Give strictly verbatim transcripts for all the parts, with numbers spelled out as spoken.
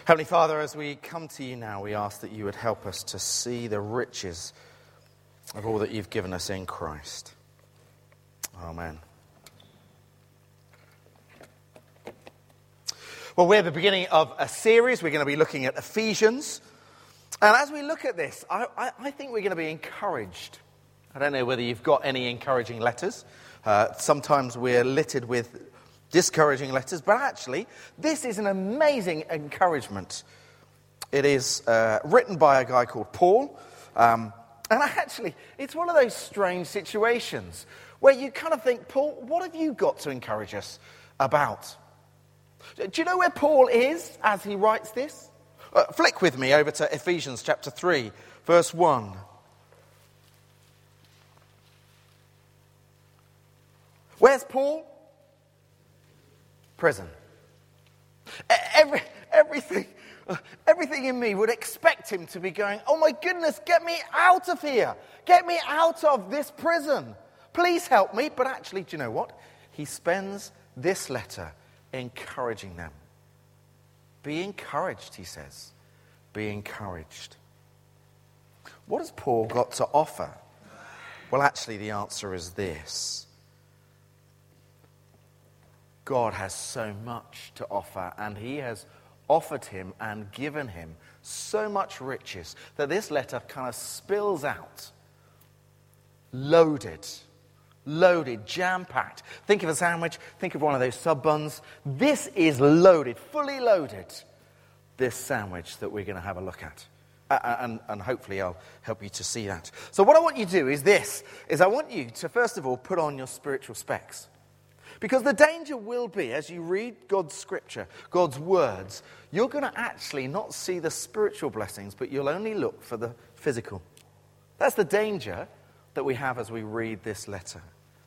Heavenly Father, as we come to you now, we ask that you would help us to see the riches of all that you've given us in Christ. Amen. Well, we're at the beginning of a series. We're going to be looking at Ephesians. And as we look at this, I, I, I think we're going to be encouraged. I don't know whether you've got any encouraging letters. Uh, sometimes we're littered with discouraging letters, but actually, this is an amazing encouragement. It is uh, written by a guy called Paul, um, and actually, it's one of those strange situations where you kind of think, Paul, what have you got to encourage us about? Do you know where Paul is as he writes this? Uh, flick with me over to Ephesians chapter three, verse one. Where's Paul? Prison. Every, everything, everything in me would expect him to be going, oh my goodness, get me out of here. Get me out of this prison. Please help me. But actually, do you know what? He spends this letter encouraging them. Be encouraged, he says. Be encouraged. What has Paul got to offer? Well, actually, the answer is this. God has so much to offer, and he has offered him and given him so much riches that this letter kind of spills out. Loaded. Loaded, jam-packed. Think of a sandwich, think of one of those sub-buns. This is loaded, fully loaded, this sandwich that we're going to have a look at. Uh, and, and hopefully I'll help you to see that. So what I want you to do is this, is I want you to first of all put on your spiritual specs. Because the danger will be, as you read God's scripture, God's words, you're going to actually not see the spiritual blessings, but you'll only look for the physical. That's the danger that we have as we read this letter.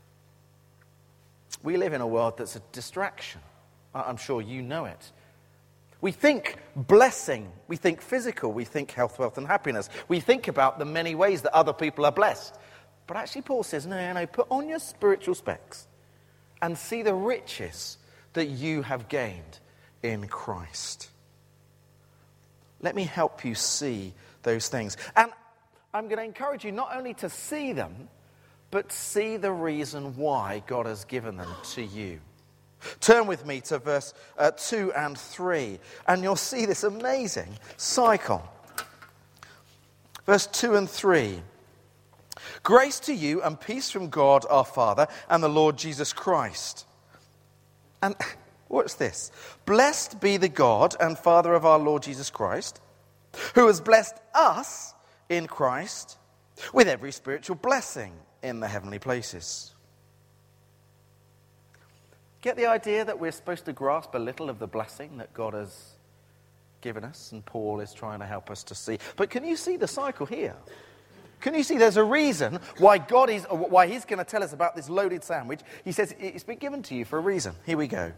We live in a world that's a distraction. I'm sure you know it. We think blessing, we think physical, we think health, wealth, and happiness. We think about the many ways that other people are blessed. But actually Paul says, no, no, no, put on your spiritual specs and see the riches that you have gained in Christ. Let me help you see those things. And I'm going to encourage you not only to see them, but see the reason why God has given them to you. Turn with me to verse uh, two and three, and you'll see this amazing cycle. Verse two and three. Grace to you and peace from God our Father and the Lord Jesus Christ. And what's this? Blessed be the God and Father of our Lord Jesus Christ, who has blessed us in Christ with every spiritual blessing in the heavenly places. Get the idea that we're supposed to grasp a little of the blessing that God has given us, and Paul is trying to help us to see. But can you see the cycle here? Can you see there's a reason why God is, why he's going to tell us about this loaded sandwich? He says it's been given to you for a reason. Here we go.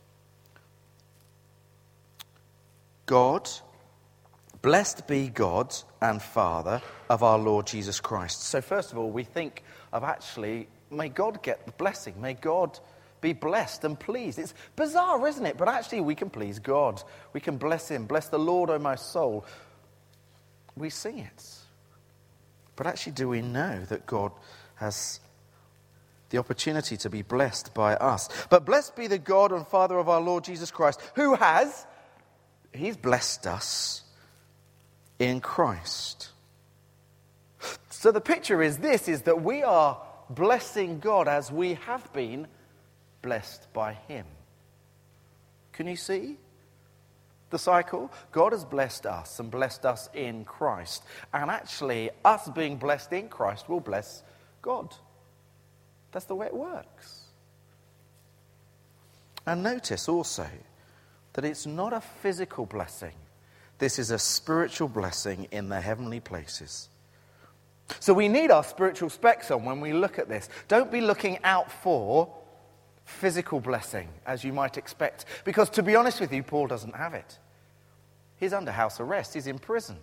God, blessed be God and Father of our Lord Jesus Christ. So first of all, we think of actually, may God get the blessing. May God be blessed and pleased. It's bizarre, isn't it? But actually we can please God. We can bless him. Bless the Lord, O my soul. We sing it. But actually, do we know that God has the opportunity to be blessed by us? But blessed be the God and Father of our Lord Jesus Christ, who has, he's blessed us in Christ. So the picture is this, is that we are blessing God as we have been blessed by him. Can you see the cycle? God has blessed us and blessed us in Christ. And actually, us being blessed in Christ will bless God. That's the way it works. And notice also that it's not a physical blessing. This is a spiritual blessing in the heavenly places. So we need our spiritual specs on when we look at this. Don't be looking out for physical blessing, as you might expect. Because to be honest with you, Paul doesn't have it. He's under house arrest. He's in prison.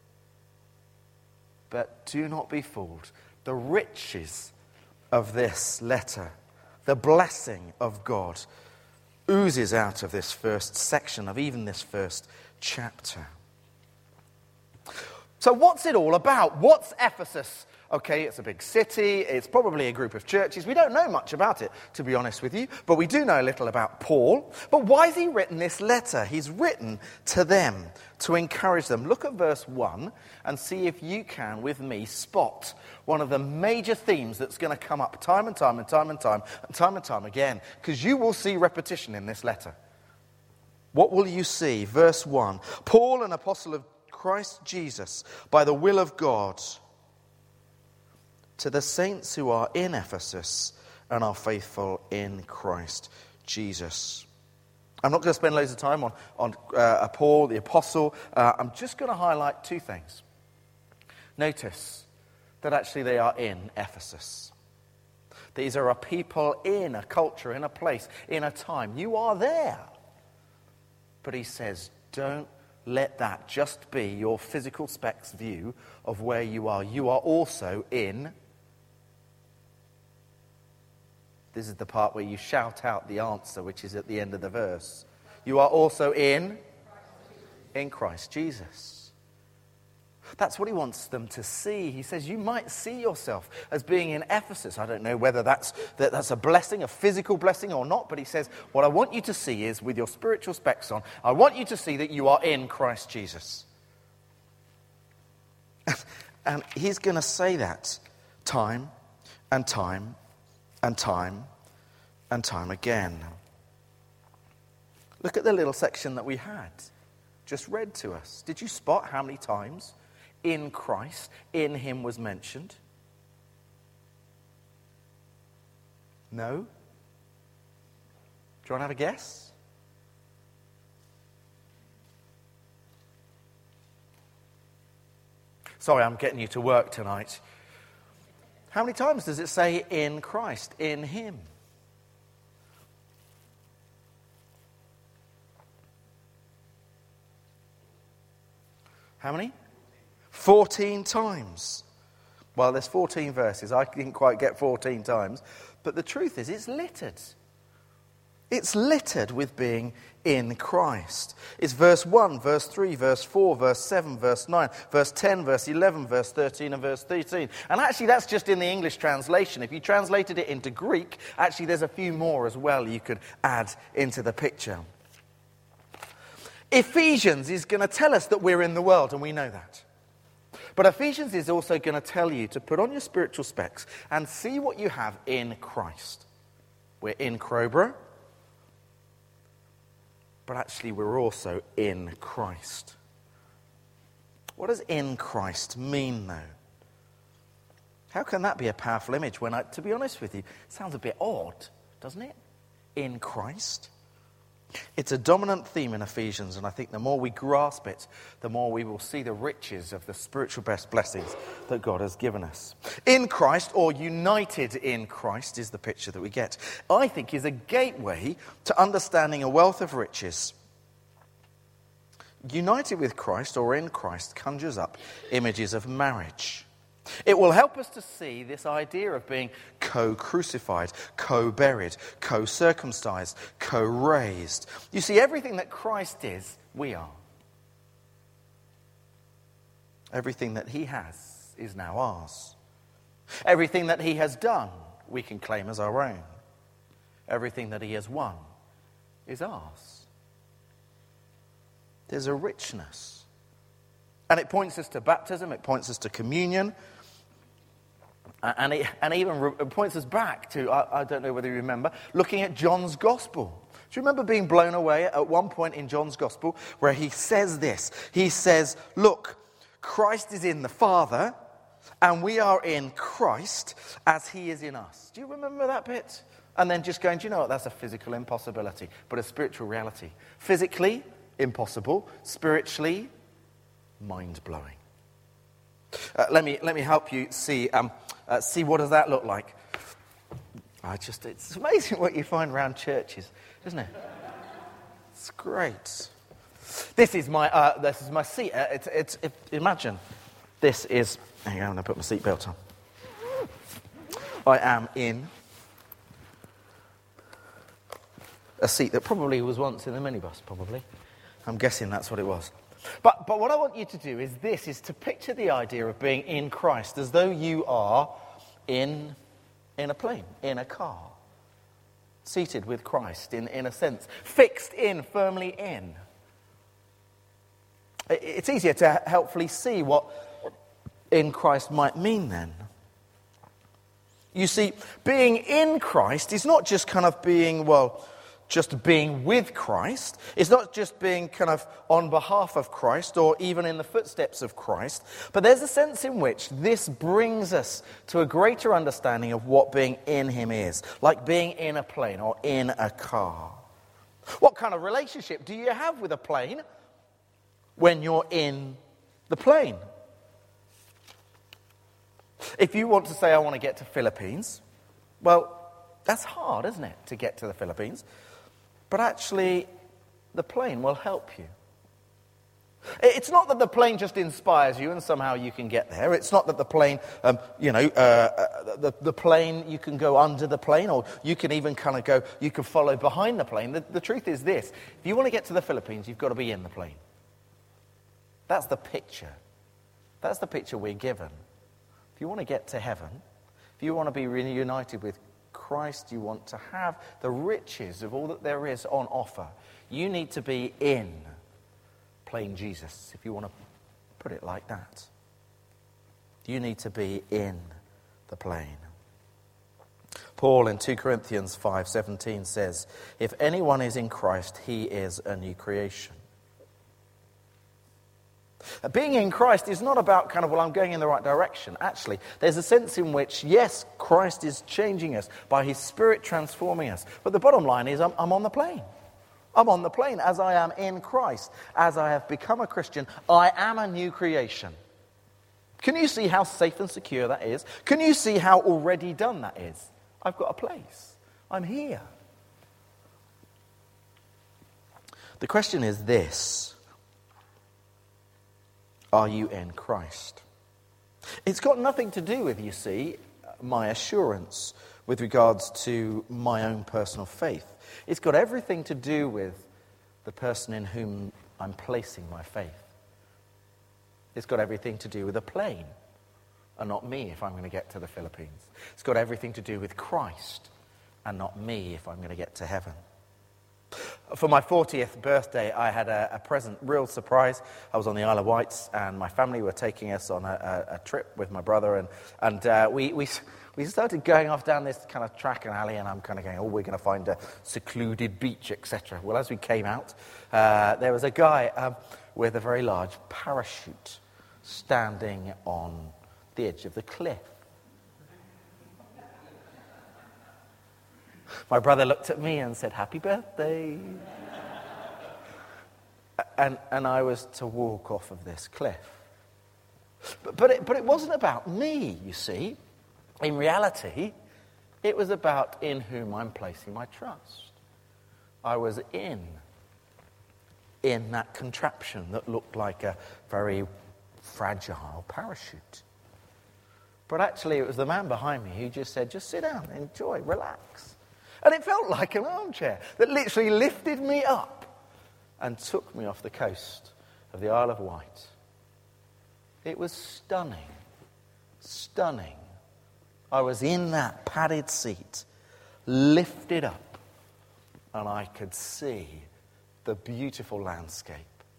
But do not be fooled. The riches of this letter, the blessing of God, oozes out of this first section, of even this first chapter. So what's it all about? What's Ephesus? Okay, it's a big city. It's probably a group of churches. We don't know much about it, to be honest with you. But we do know a little about Paul. But why has he written this letter? He's written to them to encourage them. Look at verse one and see if you can, with me, spot one of the major themes that's going to come up time and time and time and time and time and time again. Because you will see repetition in this letter. What will you see? Verse one. Paul, an apostle of Christ Jesus, by the will of God, to the saints who are in Ephesus and are faithful in Christ Jesus. I'm not going to spend loads of time on, on uh, Paul, the apostle. Uh, I'm just going to highlight two things. Notice that actually they are in Ephesus. These are a people in a culture, in a place, in a time. You are there. But he says, don't let that just be your physical specs view of where you are. You are also in. This is the part where you shout out the answer, which is at the end of the verse. You are also in, in Christ Jesus. That's what he wants them to see. He says you might see yourself as being in Ephesus. I don't know whether that's, that that's a blessing, a physical blessing or not, but he says what I want you to see is, with your spiritual specs on, I want you to see that you are in Christ Jesus. And he's going to say that time and time and time and time again. Look at the little section that we had just read to us. Did you spot how many times in Christ, in him was mentioned? No? Do you want to have a guess? Sorry, I'm getting you to work tonight. How many times does it say in Christ, in him? How many? fourteen times. Well, there's fourteen verses. I didn't quite get fourteen times. But the truth is, it's littered. It's littered with being in Christ. It's verse one, verse three, verse four, verse seven, verse nine, verse ten, verse eleven, verse thirteen, and verse thirteen. And actually, that's just in the English translation. If you translated it into Greek, actually, there's a few more as well you could add into the picture. Ephesians is going to tell us that we're in the world, and we know that. But Ephesians is also going to tell you to put on your spiritual specs and see what you have in Christ. We're in Crowborough, but actually we're also in Christ. What does in Christ mean, though? How can that be a powerful image when, I, to be honest with you, it sounds a bit odd, doesn't it? In Christ. It's a dominant theme in Ephesians, and I think the more we grasp it, the more we will see the riches of the spiritual best blessings that God has given us. In Christ, or united in Christ, is the picture that we get. I think is a gateway to understanding a wealth of riches. United with Christ, or in Christ, conjures up images of marriage. It will help us to see this idea of being co-crucified, co-buried, co-circumcised, co-raised. You see, everything that Christ is, we are. Everything that he has is now ours. Everything that he has done, we can claim as our own. Everything that he has won is ours. There's a richness. And it points us to baptism, it points us to communion, and it, and even re- it points us back to, I, I don't know whether you remember, looking at John's Gospel. Do you remember being blown away at one point in John's Gospel where he says this? He says, look, Christ is in the Father, and we are in Christ as he is in us. Do you remember that bit? And then just going, do you know what, that's a physical impossibility, but a spiritual reality. Physically, impossible. Spiritually, mind-blowing. Uh, let me let me help you see um, uh, see what does that look like. I just it's amazing what you find around churches, isn't it? It's great. This is my uh, this is my seat. Uh, it's it's it, imagine this is. Hang on, I'm going to put my seatbelt on. I am in a seat that probably was once in a minibus, probably. I'm guessing that's what it was. But, but what I want you to do is this, is to picture the idea of being in Christ as though you are in, in a plane, in a car, seated with Christ in, in a sense, fixed in, firmly in. It's easier to helpfully see what in Christ might mean then. You see, being in Christ is not just kind of being, well, just being with Christ. It's not just being kind of on behalf of Christ or even in the footsteps of Christ. But there's a sense in which this brings us to a greater understanding of what being in him is. Like being in a plane or in a car. What kind of relationship do you have with a plane when you're in the plane? If you want to say, I want to get to Philippines, well, that's hard, isn't it, to get to the Philippines? But actually, the plane will help you. It's not that the plane just inspires you and somehow you can get there. It's not that the plane, um, you know, uh, the, the plane, you can go under the plane, or you can even kind of go, you can follow behind the plane. The, the truth is this: if you want to get to the Philippines, you've got to be in the plane. That's the picture. That's the picture we're given. If you want to get to heaven, if you want to be reunited with Christ, you want to have the riches of all that there is on offer, you need to be in plain Jesus, if you want to put it like that. You need to be in the plane. Paul in two Corinthians five seventeen says, if anyone is in Christ, he is a new creation. Being in Christ is not about kind of, well, I'm going in the right direction. Actually, there's a sense in which, yes, Christ is changing us by his Spirit transforming us. But the bottom line is I'm, I'm on the plane. I'm on the plane as I am in Christ. As I have become a Christian, I am a new creation. Can you see how safe and secure that is? Can you see how already done that is? I've got a place. I'm here. The question is this: are you in Christ? It's got nothing to do with, you see, my assurance with regards to my own personal faith. It's got everything to do with the person in whom I'm placing my faith. It's got everything to do with a plane, and not me if I'm going to get to the Philippines. It's got everything to do with Christ, and not me if I'm going to get to heaven. For my fortieth birthday, I had a, a present, real surprise. I was on the Isle of Wight, and my family were taking us on a, a, a trip with my brother, and, and uh, we, we we started going off down this kind of track and alley, and I'm kind of going, oh, we're going to find a secluded beach, et cetera. Well, as we came out, uh, there was a guy um, with a very large parachute standing on the edge of the cliff. My brother looked at me and said, happy birthday. and and I was to walk off of this cliff. But, but, it, but it wasn't about me, you see. In reality, it was about in whom I'm placing my trust. I was in, in that contraption that looked like a very fragile parachute. But actually, it was the man behind me who just said, just sit down, enjoy, relax. And it felt like an armchair that literally lifted me up and took me off the coast of the Isle of Wight. It was stunning, stunning. I was in that padded seat, lifted up, and I could see the beautiful landscape.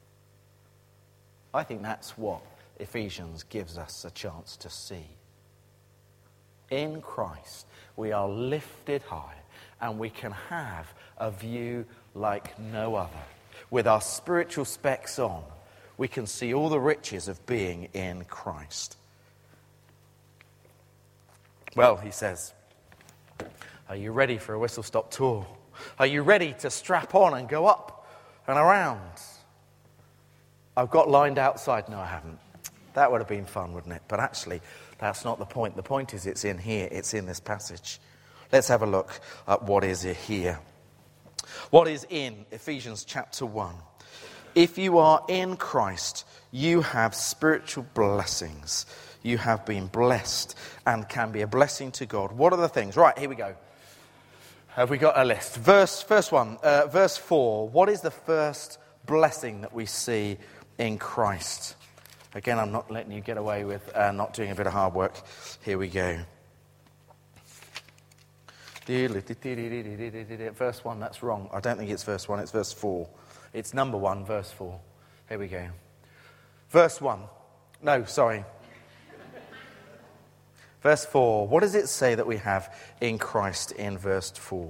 I think that's what Ephesians gives us a chance to see. In Christ, we are lifted high, and we can have a view like no other. With our spiritual specs on, we can see all the riches of being in Christ. Well, he says, are you ready for a whistle-stop tour? Are you ready to strap on and go up and around? I've got lined outside. No, I haven't. That would have been fun, wouldn't it? But actually, that's not the point. The point is it's in here. It's in this passage. Let's have a look at what is here. What is in Ephesians chapter one? If you are in Christ, you have spiritual blessings. You have been blessed and can be a blessing to God. What are the things? Right, here we go. Have we got a list? Verse, first one, uh, verse four. What is the first blessing that we see in Christ. Again, I'm not letting you get away with uh, not doing a bit of hard work. Here we go. Verse one, that's wrong. I don't think it's verse one, it's verse four. It's number one, verse four. Here we go. Verse one. No, sorry. Verse four. What does it say that we have in Christ in verse four?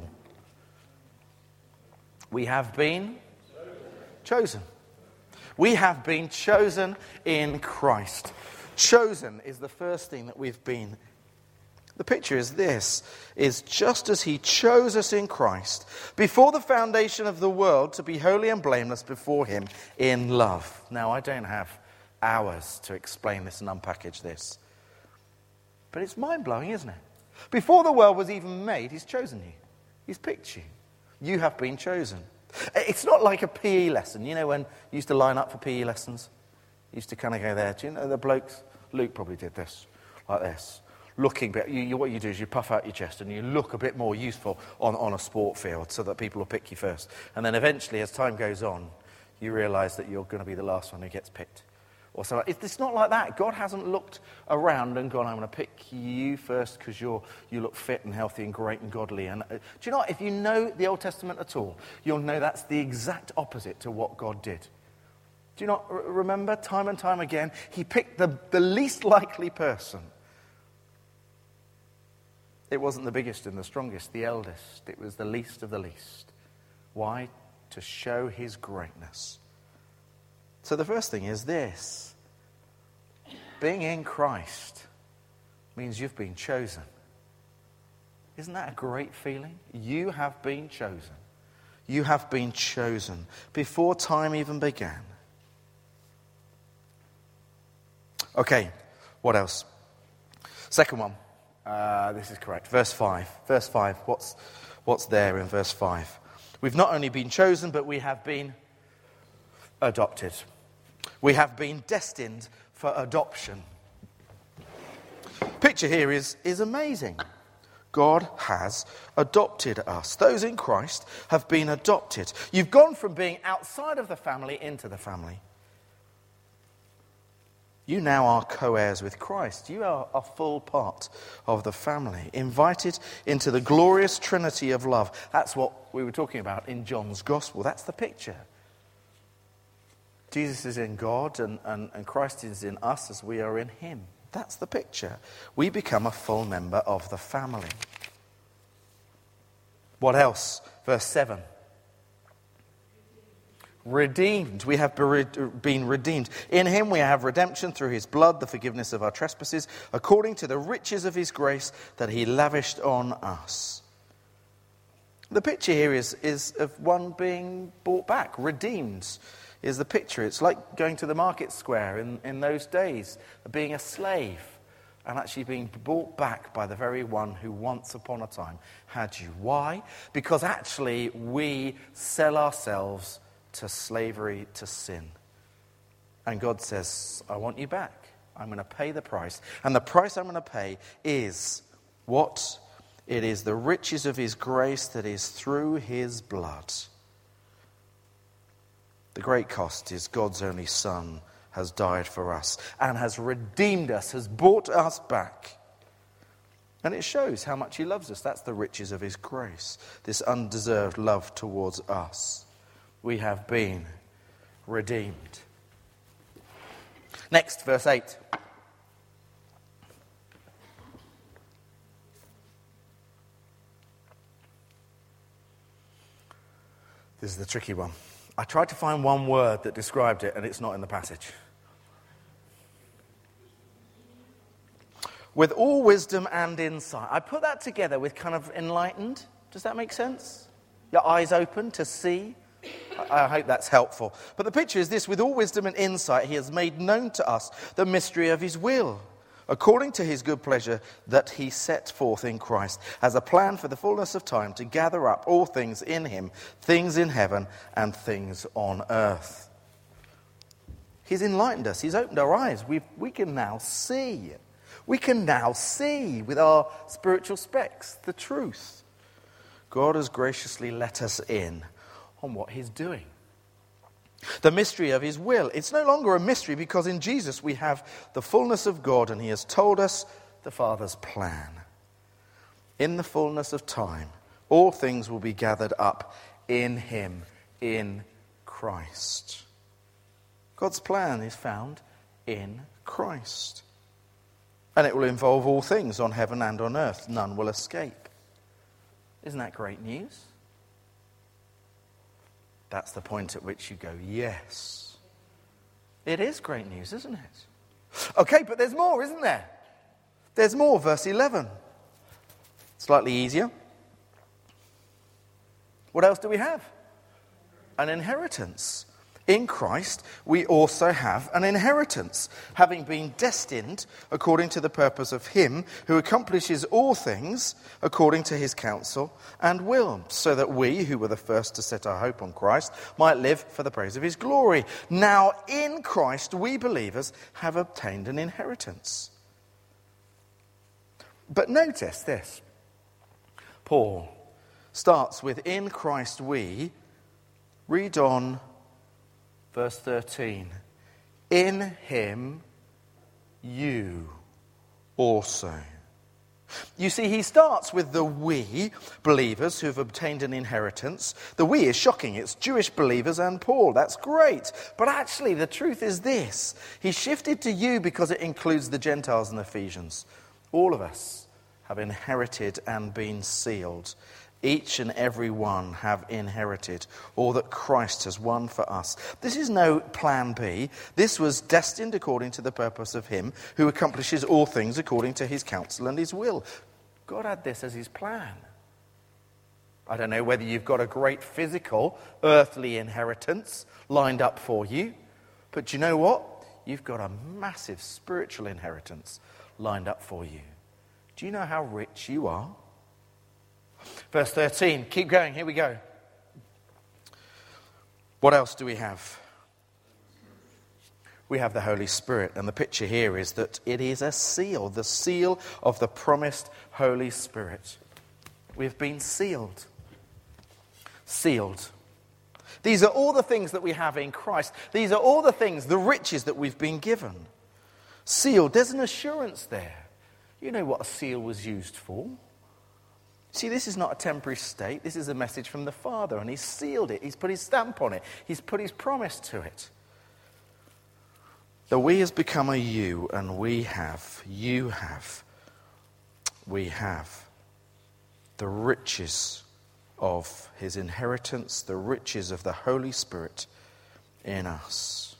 We have been chosen. We have been chosen in Christ. Chosen is the first thing that we've been. The picture is this, is just as he chose us in Christ before the foundation of the world to be holy and blameless before him in love. Now, I don't have hours to explain this and unpackage this. But it's mind-blowing, isn't it? Before the world was even made, he's chosen you. He's picked you. You have been chosen. It's not like a P E lesson. You know when you used to line up for P E lessons? You used to kind of go there. Do you know the blokes? Luke probably did this, like this. Looking, but you, you, what you do is you puff out your chest and you look a bit more useful on, on a sport field so that people will pick you first. And then eventually, as time goes on, you realise that you're going to be the last one who gets picked. Or so it's not like that. God hasn't looked around and gone, I'm going to pick you first because you're you look fit and healthy and great and godly. And uh, do you know what? If you know the Old Testament at all, you'll know that's the exact opposite to what God did. Do you not r- remember time and time again, he picked the, the least likely person. It wasn't the biggest and the strongest, the eldest. It was the least of the least. Why? To show his greatness. So the first thing is this. Being in Christ means you've been chosen. Isn't that a great feeling? You have been chosen. You have been chosen before time even began. Okay, what else? Second one. Uh, this is correct. Verse five. Verse five. What's, what's there in verse five? We've not only been chosen, but we have been adopted. We have been destined for adoption. Picture here is, is amazing. God has adopted us. Those in Christ have been adopted. You've gone from being outside of the family into the family. You now are co-heirs with Christ. You are a full part of the family, invited into the glorious trinity of love. That's what we were talking about in John's Gospel. That's the picture. Jesus is in God and, and, and Christ is in us as we are in him. That's the picture. We become a full member of the family. What else? Verse seven. Redeemed. We have been redeemed. In him we have redemption through his blood, the forgiveness of our trespasses, according to the riches of his grace that he lavished on us. The picture here is, is of one being bought back, redeemed. Is the picture. It's like going to the market square in, in those days, being a slave and actually being bought back by the very one who once upon a time had you. Why? Because actually we sell ourselves to slavery, to sin. And God says, I want you back. I'm going to pay the price. And the price I'm going to pay is what? It is the riches of his grace that is through his blood. The great cost is God's only Son has died for us and has redeemed us, has bought us back. And it shows how much he loves us. That's the riches of his grace, this undeserved love towards us. We have been redeemed. Next, verse eight. This is the tricky one. I tried to find one word that described it, and it's not in the passage. With all wisdom and insight. I put that together with kind of enlightened. Does that make sense? Your eyes open to see? I, I hope that's helpful. But the picture is this. With all wisdom and insight, he has made known to us the mystery of his will, according to his good pleasure that he set forth in Christ, as a plan for the fullness of time to gather up all things in him, things in heaven and things on earth. He's enlightened us. He's opened our eyes. We we can now see. We can now see with our spiritual specs the truth. God has graciously let us in on what he's doing. The mystery of his will. It's no longer a mystery because in Jesus we have the fullness of God and he has told us the Father's plan. In the fullness of time, all things will be gathered up in him, in Christ. God's plan is found in Christ. And it will involve all things on heaven and on earth. None will escape. Isn't that great news? That's the point at which you go, yes. It is great news, isn't it? Okay, but there's more, isn't there? There's more, verse eleven. Slightly easier. What else do we have? An inheritance. In Christ, we also have an inheritance, having been destined according to the purpose of him who accomplishes all things according to his counsel and will, so that we, who were the first to set our hope on Christ, might live for the praise of his glory. Now, in Christ, we believers have obtained an inheritance. But notice this. Paul starts with, in Christ we, read on verse thirteen. In him you also. You see, he starts with the we, believers who have obtained an inheritance. The we is shocking. It's Jewish believers and Paul. That's great. But actually, the truth is this. He shifted to you because it includes the Gentiles and Ephesians. All of us have inherited and been sealed. Each and every one have inherited all that Christ has won for us. This is no plan B. This was destined according to the purpose of him who accomplishes all things according to his counsel and his will. God had this as his plan. I don't know whether you've got a great physical, earthly inheritance lined up for you, but do you know what? You've got a massive spiritual inheritance lined up for you. Do you know how rich you are? Verse thirteen, keep going, here we go. What else do we have? We have the Holy Spirit, and the picture here is that it is a seal, the seal of the promised Holy Spirit. We've been sealed. Sealed. These are all the things that we have in Christ. These are all the things, the riches that we've been given. Sealed, there's an assurance there. You know what a seal was used for. See, this is not a temporary state. This is a message from the Father, and he's sealed it. He's put his stamp on it. He's put his promise to it. The we has become a you, and we have, you have, we have the riches of his inheritance, the riches of the Holy Spirit in us.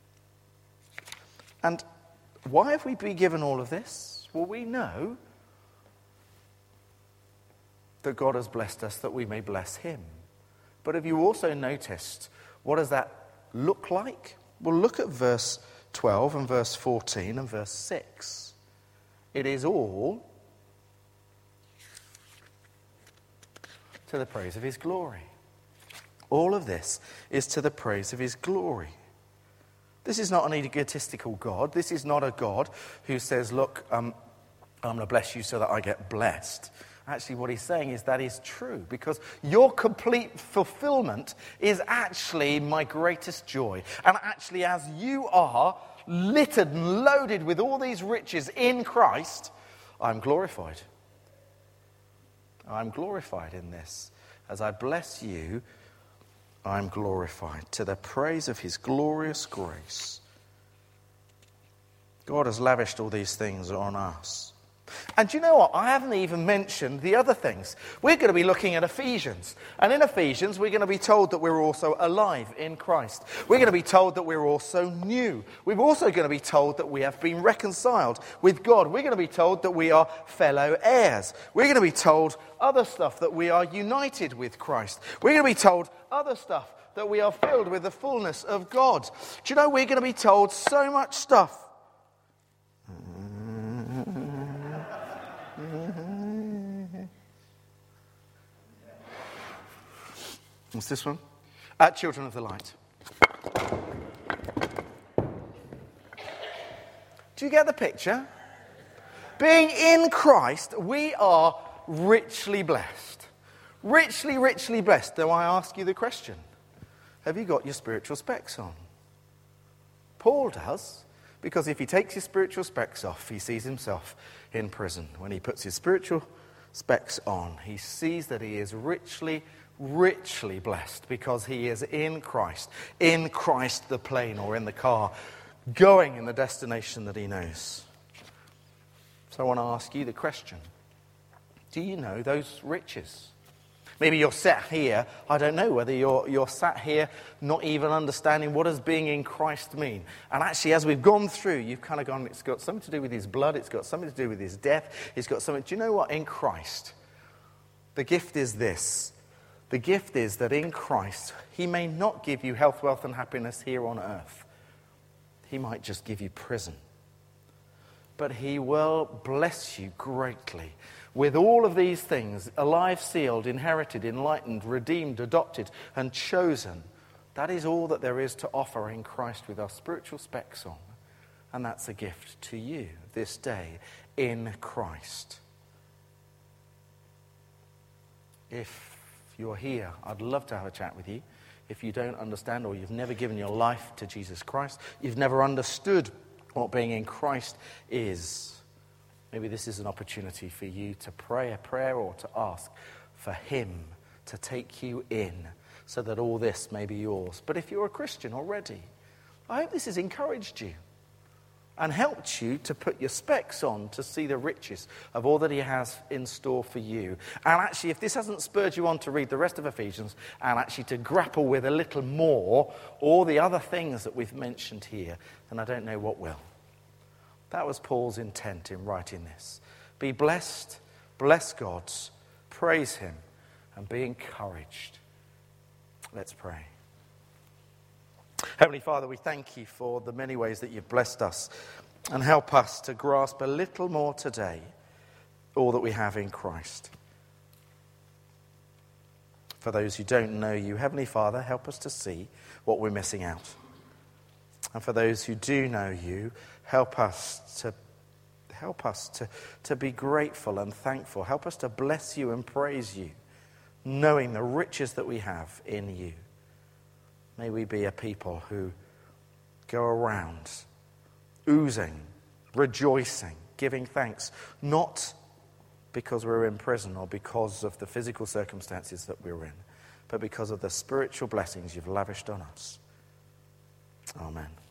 And why have we been given all of this? Well, we know that God has blessed us that we may bless him. But have you also noticed, what does that look like? Well, look at verse twelve and verse fourteen and verse six. It is all to the praise of his glory. All of this is to the praise of his glory. This is not an egotistical God. This is not a God who says, look, um, I'm going to bless you so that I get blessed. Actually, what he's saying is that is true, because your complete fulfillment is actually my greatest joy. And actually, as you are littered and loaded with all these riches in Christ, I'm glorified. I'm glorified in this. As I bless you, I'm glorified to the praise of his glorious grace. God has lavished all these things on us. And do you know what? I haven't even mentioned the other things. We're going to be looking at Ephesians. And in Ephesians, we're going to be told that we're also alive in Christ. We're going to be told that we're also new. We're also going to be told that we have been reconciled with God. We're going to be told that we are fellow heirs. We're going to be told other stuff, that we are united with Christ. We're going to be told other stuff, that we are filled with the fullness of God. Do you know, we're going to be told so much stuff. What's this one? Uh, Children of the Light. Do you get the picture? Being in Christ, we are richly blessed. Richly, richly blessed. Though I ask you the question, Have you got your spiritual specs on? Paul does, because if he takes his spiritual specs off, he sees himself in prison. When he puts his spiritual specs on, he sees that he is richly, richly blessed because he is in Christ, in Christ the plane or in the car, going in the destination that he knows. So I want to ask you the question, do you know those riches? Maybe you're sat here, I don't know whether you're, you're sat here not even understanding what does being in Christ mean. And actually, as we've gone through, you've kind of gone, it's got something to do with his blood, it's got something to do with his death, it's got something, do you know what? In Christ, the gift is this. The gift is that in Christ, he may not give you health, wealth, and happiness here on earth. He might just give you prison. But he will bless you greatly with all of these things, alive, sealed, inherited, enlightened, redeemed, adopted, and chosen. That is all that there is to offer in Christ with our spiritual specs on. And that's a gift to you this day in Christ. If you're here, I'd love to have a chat with you. If you don't understand or you've never given your life to Jesus Christ, you've never understood what being in Christ is, maybe this is an opportunity for you to pray a prayer or to ask for him to take you in so that all this may be yours. But if you're a Christian already, I hope this has encouraged you and helped you to put your specs on to see the riches of all that he has in store for you. And actually, if this hasn't spurred you on to read the rest of Ephesians and actually to grapple with a little more all the other things that we've mentioned here, then I don't know what will. That was Paul's intent in writing this. Be blessed, bless God, praise him, and be encouraged. Let's pray. Heavenly Father, we thank you for the many ways that you've blessed us, and help us to grasp a little more today all that we have in Christ. For those who don't know you, Heavenly Father, help us to see what we're missing out. And for those who do know you, help us to help us to, to be grateful and thankful. Help us to bless you and praise you, knowing the riches that we have in you. May we be a people who go around oozing, rejoicing, giving thanks, not because we're in prison or because of the physical circumstances that we're in, but because of the spiritual blessings you've lavished on us. Amen.